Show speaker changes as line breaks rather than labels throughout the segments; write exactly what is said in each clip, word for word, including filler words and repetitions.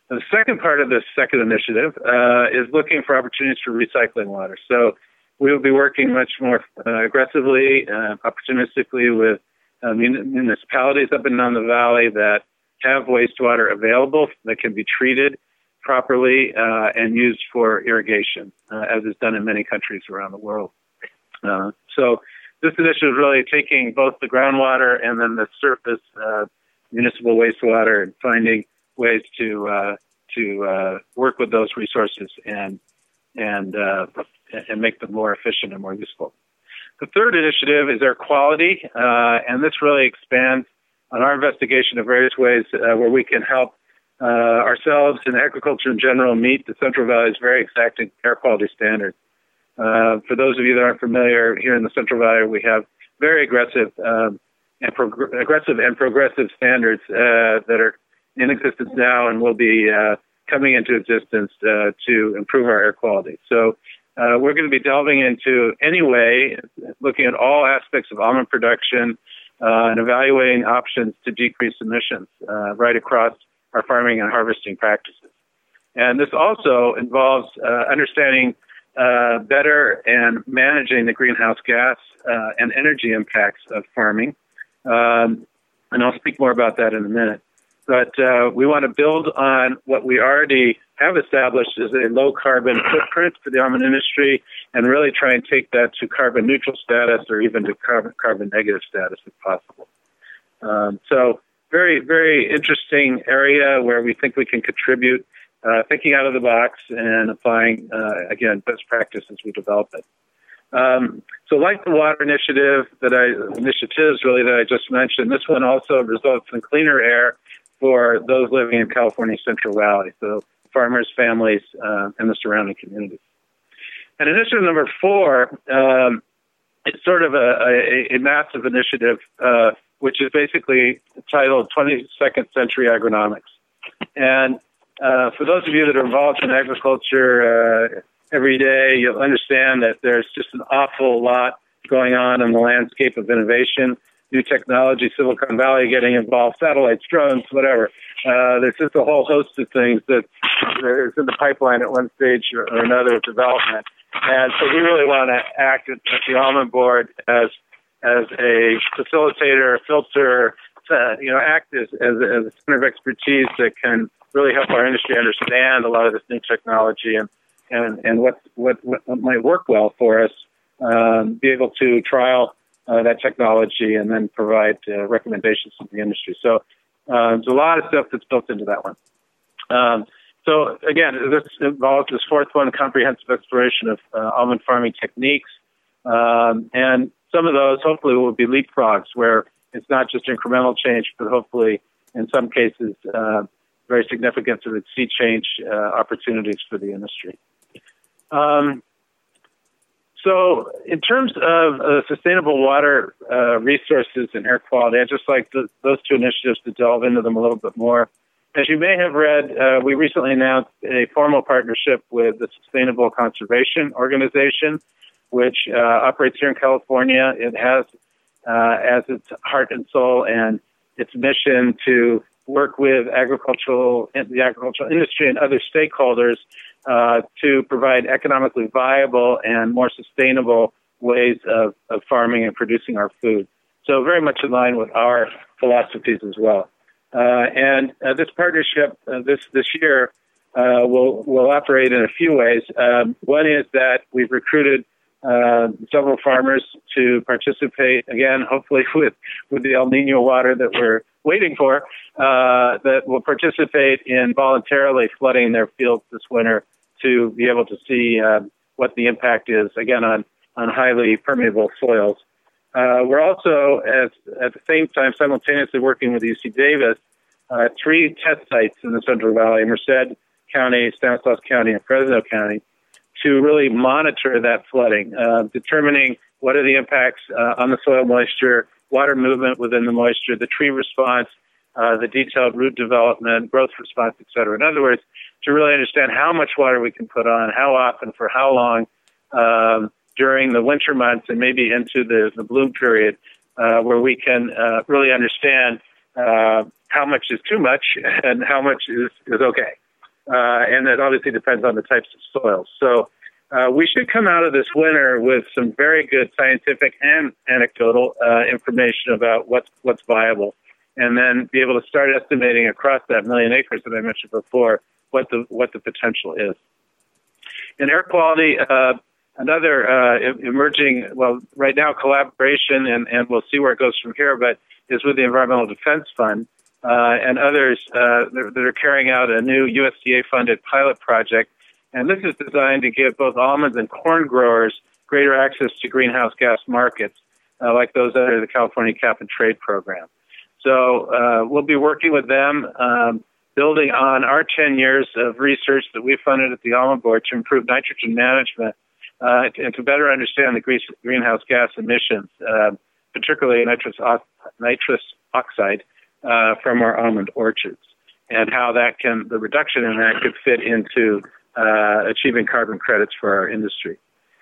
The second part of this second initiative uh, is looking for opportunities for recycling water. So we will be working much more uh, aggressively, uh, opportunistically with uh, municipalities up and down the valley that have wastewater available that can be treated properly uh, and used for irrigation, uh, as is done in many countries around the world. Uh, so this initiative is really taking both the groundwater and then the surface uh, municipal wastewater and finding ways to uh, to uh, work with those resources and and uh, and make them more efficient and more useful. The third initiative is air quality, uh, and this really expands on our investigation of various ways uh, where we can help uh, ourselves and agriculture in general meet the Central Valley's very exacting air quality standards. Uh, for those of you that aren't familiar, here in the Central Valley, we have very aggressive um, and prog- aggressive and progressive standards uh, that are in existence now and will be uh, coming into existence uh, to improve our air quality. So uh, we're going to be delving into, anyway, looking at all aspects of almond production uh, and evaluating options to decrease emissions uh, right across our farming and harvesting practices. And this also involves uh, understanding uh, better and managing the greenhouse gas uh, and energy impacts of farming. Um, and I'll speak more about that in a minute. But uh, we want to build on what we already have established as a low-carbon footprint for the almond industry and really try and take that to carbon-neutral status or even to carbon, carbon-negative status if possible. Um, so very, very interesting area where we think we can contribute, uh, thinking out of the box and applying, uh, again, best practice as we develop it. Um, so like the water initiative that I, initiatives really that I just mentioned, this one also results in cleaner air for those living in California's Central Valley, so farmers, families, uh, and the surrounding communities. And initiative number four, um, it's sort of a, a, a massive initiative, uh, which is basically titled twenty-second Century Agronomics. And uh, for those of you that are involved in agriculture uh, every day, you'll understand that there's just an awful lot going on in the landscape of innovation. New technology, Silicon Valley getting involved, satellites, drones, whatever. Uh, there's just a whole host of things that is in the pipeline at one stage or, or another of development. And so we really want to act at, at the Almond Board as as a facilitator, filter, uh, you know, act as, as, as a center of expertise that can really help our industry understand a lot of this new technology and and, and what, what what might work well for us, um, be able to trial Uh, that technology and then provide uh, recommendations to the industry. So uh, there's a lot of stuff that's built into that one. Um, so again, this involves this fourth one, comprehensive exploration of uh, almond farming techniques. Um, and some of those hopefully will be leapfrogs where it's not just incremental change, but hopefully in some cases uh, very significant sort of sea change uh, opportunities for the industry. Um, So in terms of uh, sustainable water uh, resources and air quality, I'd just like the, those two initiatives to delve into them a little bit more. As you may have read, uh, we recently announced a formal partnership with the Sustainable Conservation Organization, which uh, operates here in California. It has uh, as its heart and soul and its mission to work with agricultural, the agricultural industry and other stakeholders Uh, to provide economically viable and more sustainable ways of, of farming and producing our food. So very much in line with our philosophies as well. Uh, and uh, this partnership uh, this this year uh, will will operate in a few ways. Um, one is that we've recruited uh, several farmers to participate, again, hopefully with, with the El Nino water that we're waiting for, uh, that will participate in voluntarily flooding their fields this winter to be able to see uh, what the impact is, again, on, on highly permeable soils. Uh, we're also, as, at the same time, simultaneously working with U C Davis, uh, three test sites in the Central Valley, Merced County, Stanislaus County, and Fresno County, to really monitor that flooding, uh, determining what are the impacts uh, on the soil moisture, water movement within the moisture, the tree response, uh, the detailed root development, growth response, et cetera. In other words, to really understand how much water we can put on, how often, for how long, um, during the winter months and maybe into the, the bloom period, uh, where we can uh, really understand uh, how much is too much and how much is, is okay. uh, and it obviously depends on the types of soils. So uh, we should come out of this winter with some very good scientific and anecdotal uh, information about what's what's viable, and then be able to start estimating across that million acres that I mentioned before what the what the potential is. In air quality, uh, another uh, emerging, well, right now collaboration, and, and we'll see where it goes from here, but is with the Environmental Defense Fund uh, and others uh, that, that are carrying out a new U S D A-funded pilot project. And this is designed to give both almonds and corn growers greater access to greenhouse gas markets, uh, like those under the California Cap and Trade Program. So uh, we'll be working with them, um, building on our ten years of research that we funded at the Almond Board to improve nitrogen management uh, and to better understand the greenhouse gas emissions, uh, particularly nitrous, nitrous oxide uh, from our almond orchards, and how that can, the reduction in that could fit into uh, achieving carbon credits for our industry.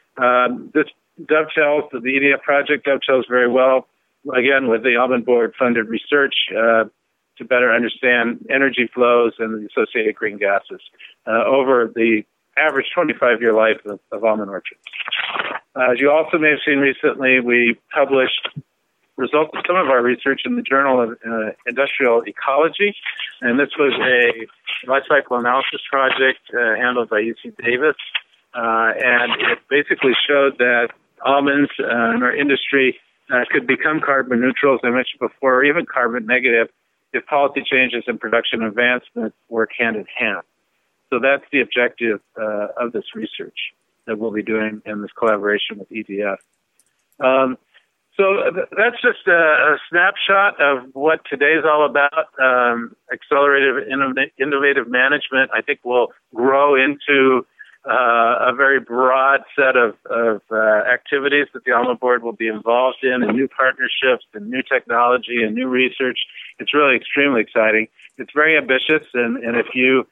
Um, this dovetails, the E D F project dovetails very well, again, with the Almond Board funded research uh, to better understand energy flows and the associated green gases uh, over the average twenty-five year life of, of almond orchards. Uh, as you also may have seen recently, we published results of some of our research in the Journal of uh, Industrial Ecology, and this was a life cycle analysis project uh, handled by U C Davis, uh, and it basically showed that almonds uh, in our industry uh, could become carbon neutral, as I mentioned before, or even carbon negative if policy changes and production advancement work hand in hand. So that's the objective uh, of this research that we'll be doing in this collaboration with E D F. Um, so th- that's just a, a snapshot of what today's all about. Um, accelerated innov- innovative management, I think, will grow into uh, a very broad set of, of uh, activities that the Almond Board will be involved in, and new partnerships and new technology and new research. It's really extremely exciting. It's very ambitious, and, and if you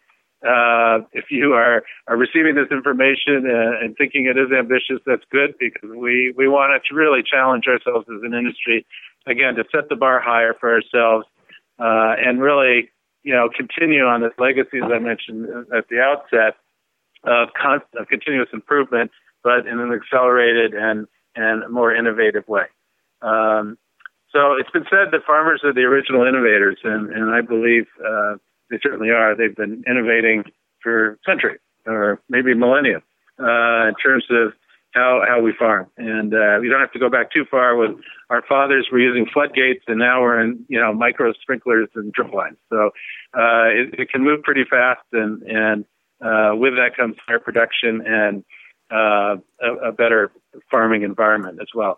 Uh, if you are, are receiving this information uh, and thinking it is ambitious, that's good, because we, we want to really challenge ourselves as an industry, again, to set the bar higher for ourselves uh, and really, you know, continue on this legacy, as I mentioned at the outset, of, constant, of continuous improvement, but in an accelerated and, and more innovative way. Um, so it's been said that farmers are the original innovators, and, and I believe uh, they certainly are. They've been innovating for centuries or maybe millennia uh, in terms of how how we farm. And uh, we don't have to go back too far. With our fathers were using floodgates, and now we're in, you know, micro sprinklers and drip lines. So uh, it, it can move pretty fast, and and uh, with that comes higher production and uh, a, a better farming environment as well.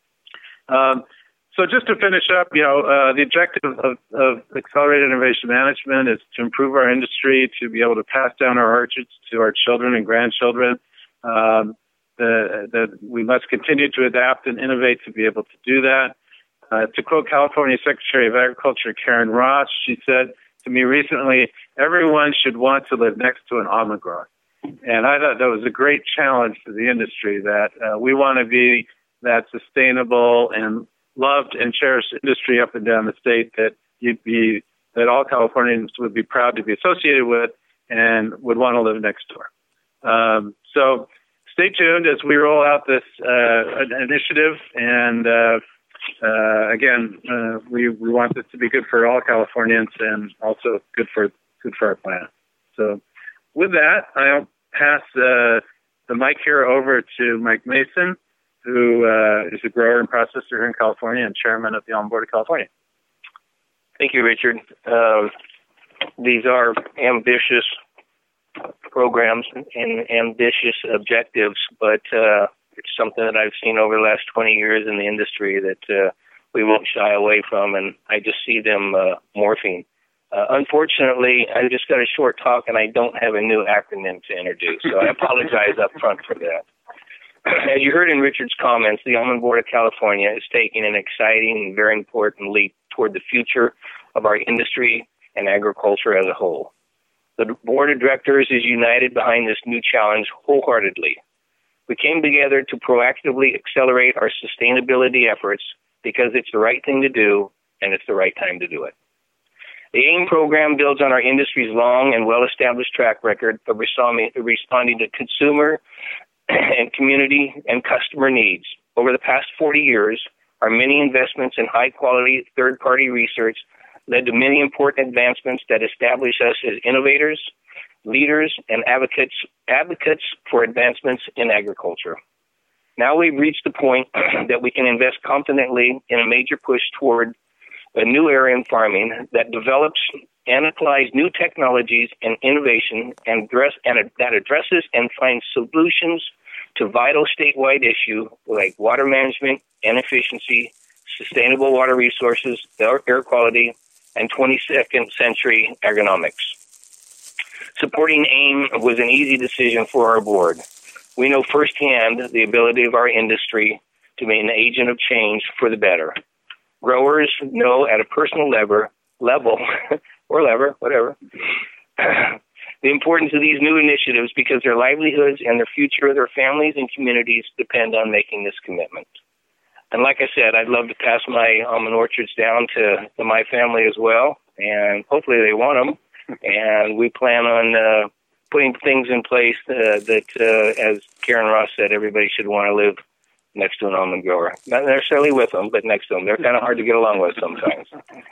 Um, So just to finish up, you know, uh, the objective of, of accelerated innovation management is to improve our industry, to be able to pass down our orchards to our children and grandchildren. Um, the, the, we must continue to adapt and innovate to be able to do that. Uh, to quote California Secretary of Agriculture Karen Ross, she said to me recently, "Everyone should want to live next to an almond grower." And I thought that was a great challenge to the industry, that uh, we want to be that sustainable and loved and cherished industry up and down the state that you'd be, that all Californians would be proud to be associated with and would want to live next door. Um, so stay tuned as we roll out this uh, initiative. And uh, uh, again, uh, we, we want this to be good for all Californians and also good for good for our planet. So with that, I'll pass uh, the mic here over to Mike Mason, who uh, is a grower and processor here in California and chairman of the Almond Board of California.
Thank you, Richard. Um, these are ambitious programs and ambitious objectives, but uh, it's something that I've seen over the last twenty years in the industry that uh, we won't shy away from, and I just see them uh, morphing. Uh, unfortunately, I just got a short talk, and I don't have a new acronym to introduce, so I apologize up front for that. As you heard in Richard's comments, the Almond Board of California is taking an exciting and very important leap toward the future of our industry and agriculture as a whole. The board of directors is united behind this new challenge wholeheartedly. We came together to proactively accelerate our sustainability efforts because it's the right thing to do and it's the right time to do it. The AIM program builds on our industry's long and well-established track record of responding to consumer and community and customer needs. Over the past forty years, our many investments in high-quality third-party research led to many important advancements that establish us as innovators, leaders, and advocates advocates for advancements in agriculture. Now we've reached the point that we can invest confidently in a major push toward a new area in farming that develops and applies new technologies and innovation and, address, and that addresses and finds solutions to vital statewide issues like water management and efficiency, sustainable water resources, air quality, and twenty-second century agronomics. Supporting AIM was an easy decision for our board. We know firsthand the ability of our industry to be an agent of change for the better. Growers know at a personal level, level or lever, whatever, the importance of these new initiatives because their livelihoods and the future of their families and communities depend on making this commitment. And like I said, I'd love to pass my almond orchards down to, to my family as well, and hopefully they want them. And we plan on uh, putting things in place uh, that, uh, as Karen Ross said, everybody should want to live next to an almond grower. Not necessarily with them, but next to them. They're kind of hard to get along with sometimes.